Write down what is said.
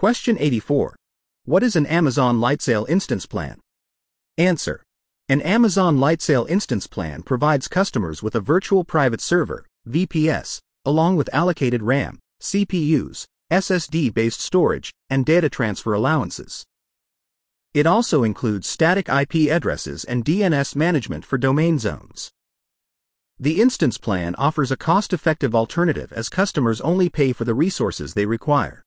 Question 84. What is an Amazon Lightsail Instance Plan? Answer. An Amazon Lightsail Instance Plan provides customers with a virtual private server, VPS, along with allocated RAM, CPUs, SSD-based storage, and data transfer allowances. It also includes static IP addresses and DNS management for domain zones. The Instance Plan offers a cost-effective alternative as customers only pay for the resources they require.